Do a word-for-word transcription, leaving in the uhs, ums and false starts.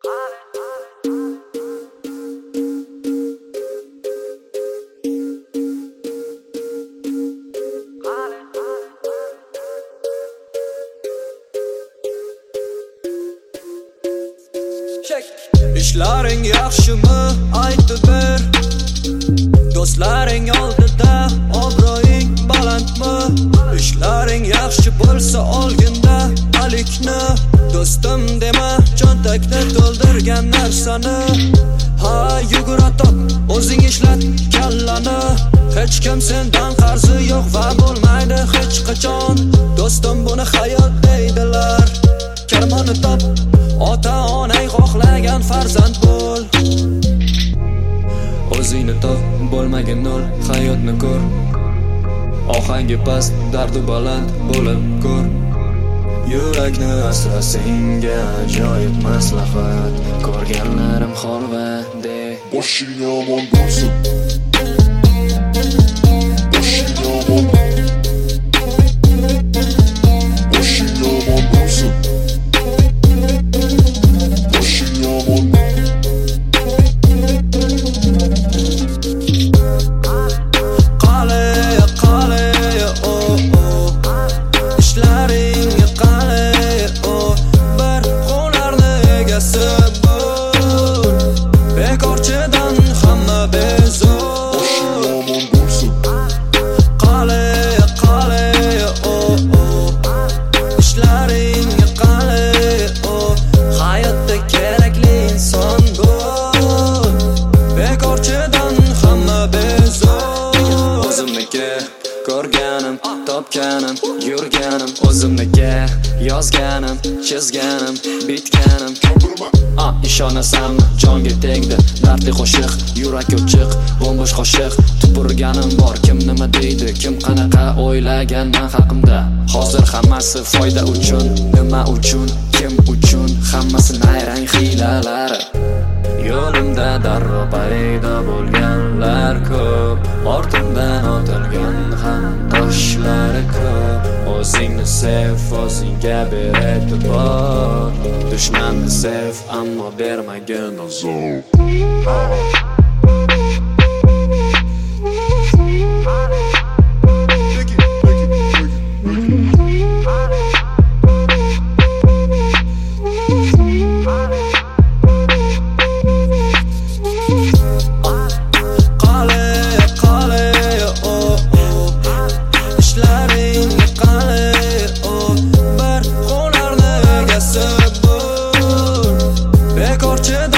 Ishlaring yaxshimi aytib ber, do'stlaring oldida obro'ying balandmi? Ishlaring yaxshi bo'lsa olginda alikni, do'stim dema cho'ntakni to'ldirgan narsani. Ha yugura top, o'zing ishlat kallani. Hech kim sendan qarzi yo'q va bo'lmaydi hech qachon. Do'stim buni hayot deydilar. Karmoni top, ota-onang xohlagan farzand bo'l. O'zingni top, bo'lmagin nol, hayotni ko'r. Ohangi past, dardi baland bo'lib ko'r. Yurakni asra senga ajoyib maslahat. Ko'rganlarim holva de. Boshing yomon bo'lsin. Boshing yomon. Boshing yomon bo'lsin. Boshing yomon. Qale, qale, oh oh. Ishlaring qale, oh. Bir hunarni egasi bo'l. Bekorchidan hamma bezor. Boshing yomon bo'lsin. Qale, qale, oh oh. Ishlaring qale, oh. Hayotda kerakli inson bo'l. Bekorchidan hamma bezor. O'zimniki ko'rganim, topganim, yurganim, o'zimniki yozganim, chizganim, bitganim. Ah, ishonasanmi? Jonga tegdi dardli qo'shiq, yurak ochiq, bo'mbo'sh qoshiq. Tupurganim bor, kim nima deydi, kim qanaqa o'ylagan men haqimda. Hozir hammasi foyda uchun, nima uchun, kim uchun, hammasi nayrang hiylalari. Yo'limda darrov paydo bo'lganlar ko'p, ortimdan otilgan ham toshlari ko'p. O'zingni sev, o'zingga ber e'tibor. Dushmanni sev, ammo bermagin azor. Bekorchidan